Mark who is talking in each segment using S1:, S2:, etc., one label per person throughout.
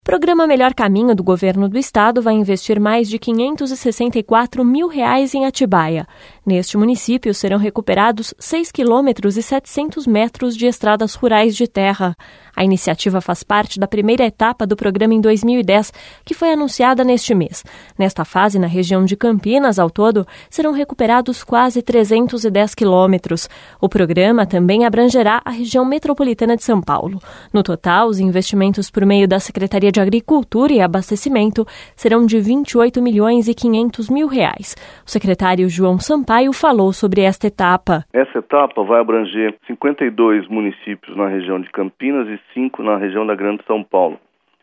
S1: O Programa Melhor Caminho do Governo do Estado vai investir mais de R$ 564 mil em Atibaia. Neste município serão recuperados 6 quilômetros e 700 metros de estradas rurais de terra. A iniciativa faz parte da primeira etapa do programa em 2010, que foi anunciada neste mês. Nesta fase, na região de Campinas, ao todo, serão recuperados quase 310 quilômetros. O programa também abrangerá a região metropolitana de São Paulo. No total, os investimentos por meio da Secretaria de Agricultura e Abastecimento serão de R$ 28 milhões e 500 mil. O secretário João Sampaio falou sobre esta etapa.
S2: Essa etapa vai abranger 52 municípios na região de Campinas e 5 na região da Grande São Paulo.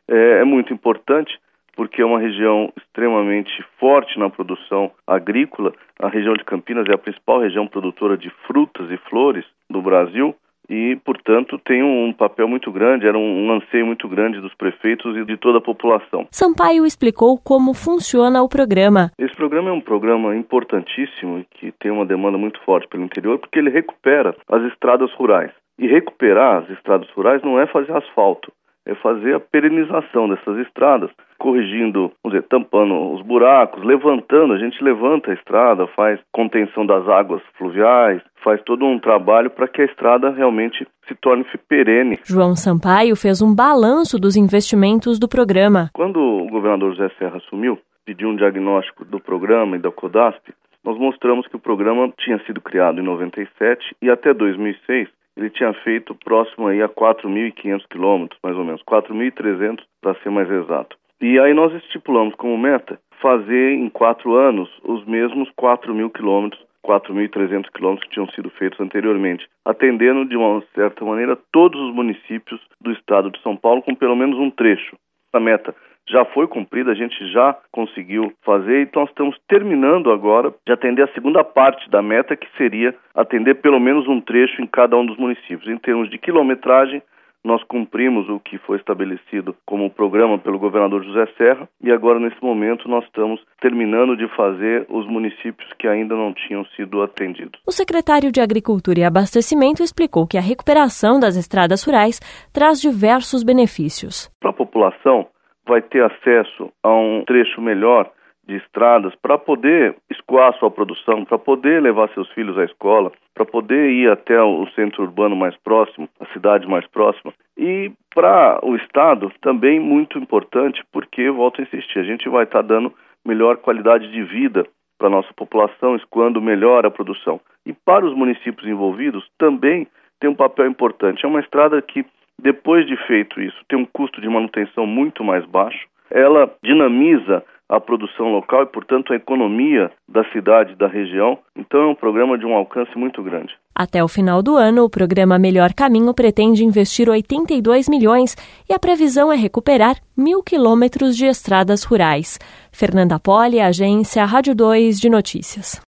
S2: É muito importante porque é uma região extremamente forte na produção agrícola. A região de Campinas é a principal região produtora de frutas e flores do Brasil e, portanto, tem um papel muito grande, era um anseio muito grande dos prefeitos e de toda a população.
S1: Sampaio explicou como funciona o programa.
S2: Esse programa é um programa importantíssimo e que tem uma demanda muito forte pelo interior porque ele recupera as estradas rurais. E recuperar as estradas rurais não é fazer asfalto, é fazer a perenização dessas estradas, corrigindo, tampando os buracos, levantando, a gente levanta a estrada, faz contenção das águas fluviais, faz todo um trabalho para que a estrada realmente se torne perene.
S1: João Sampaio fez um balanço dos investimentos do programa.
S2: Quando o governador José Serra assumiu, pediu um diagnóstico do programa e da CODASP, nós mostramos que o programa tinha sido criado em 97 e até 2006 ele tinha feito próximo aí a 4.500 quilômetros, mais ou menos, 4.300 para ser mais exato. E aí nós estipulamos como meta fazer em 4 anos os mesmos 4.000 quilômetros, 4.300 quilômetros que tinham sido feitos anteriormente, atendendo de uma certa maneira todos os municípios do estado de São Paulo com pelo menos um trecho. A meta já foi cumprida, a gente já conseguiu fazer, então nós estamos terminando agora de atender a segunda parte da meta, que seria atender pelo menos um trecho em cada um dos municípios. Em termos de quilometragem, nós cumprimos o que foi estabelecido como programa pelo governador José Serra e agora, nesse momento, nós estamos terminando de fazer os municípios que ainda não tinham sido atendidos.
S1: O secretário de Agricultura e Abastecimento explicou que a recuperação das estradas rurais traz diversos benefícios.
S2: Para a população, vai ter acesso a um trecho melhor de estradas para poder escoar sua produção, para poder levar seus filhos à escola, para poder ir até o centro urbano mais próximo, a cidade mais próxima. E para o Estado também muito importante, porque, volto a insistir, a gente vai estar dando melhor qualidade de vida para a nossa população, escoando melhor a produção. E para os municípios envolvidos também tem um papel importante. É uma estrada que, depois de feito isso, tem um custo de manutenção muito mais baixo. Ela dinamiza a produção local e, portanto, a economia da cidade, da região. Então, é um programa de um alcance muito grande.
S1: Até o final do ano, o programa Melhor Caminho pretende investir 82 milhões e a previsão é recuperar 1.000 quilômetros de estradas rurais. Fernanda Poli, Agência Rádio 2 de Notícias.